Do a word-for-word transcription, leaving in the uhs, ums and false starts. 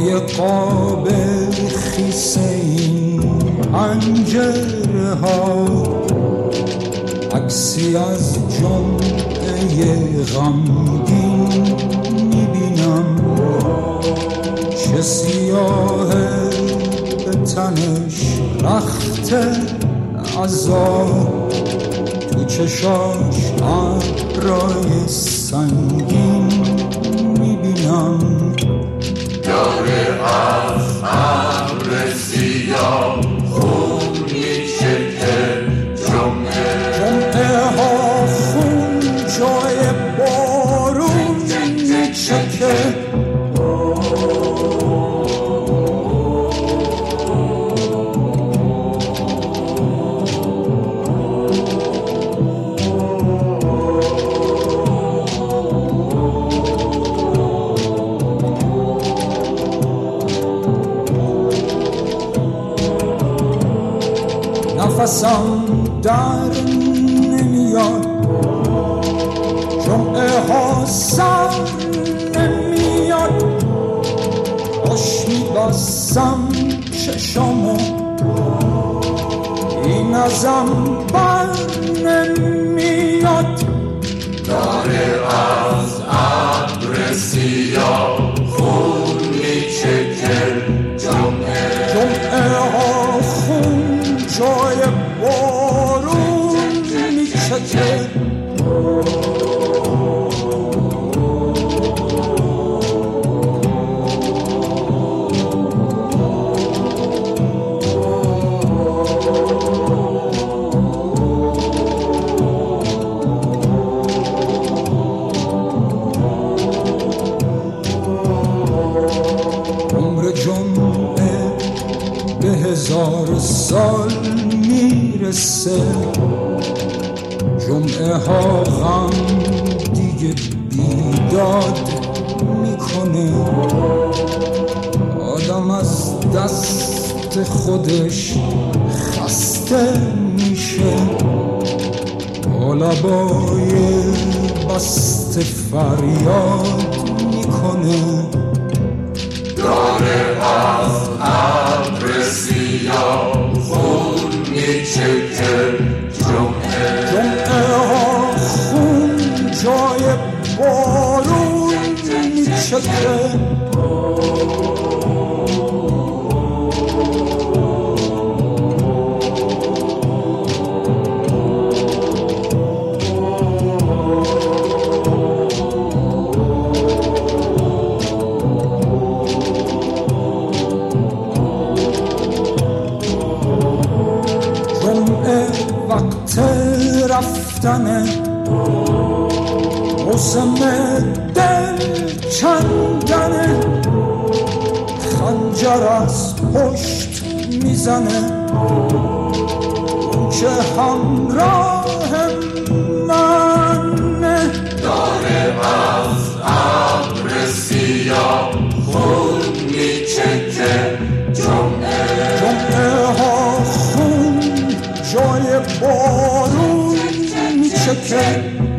توی قاب خیسه این پنجره ها عکسی از جمعه غمگین میبینم، چه سیاهه به تنش رخت عذاب، تو چشاش ابرای سنگین میبینم. داره از ابر سیاه خون میچکه، جمعه جمعه ها خون جای بارون میچکه. نفسم در نمیاد، جمعه ها سر نمیاد، خوش میبستم چشامو این ازم بر نمیاد. داره از ابر سیاه خون میچکه، جمعه جمعه ها خون جای بارون میچکه. عمر جمعه به هزار سال میرسه، جمعه ها غم دیگه بیداد میکنه، آدم از دست خودش خسته میشه، با لبای بسته فریاد میکنه. داره از ابر سیاه خون میچکه، جمعه جمعه ها خون جای بارون میچکه. وقت رفتنه، موسم دل کندنه، خنجر از پشت میزنه، اون که همراه منه. داره از ابر سیاه خون میچکه، جمعه جمعه ها خون جای بارون میچکه.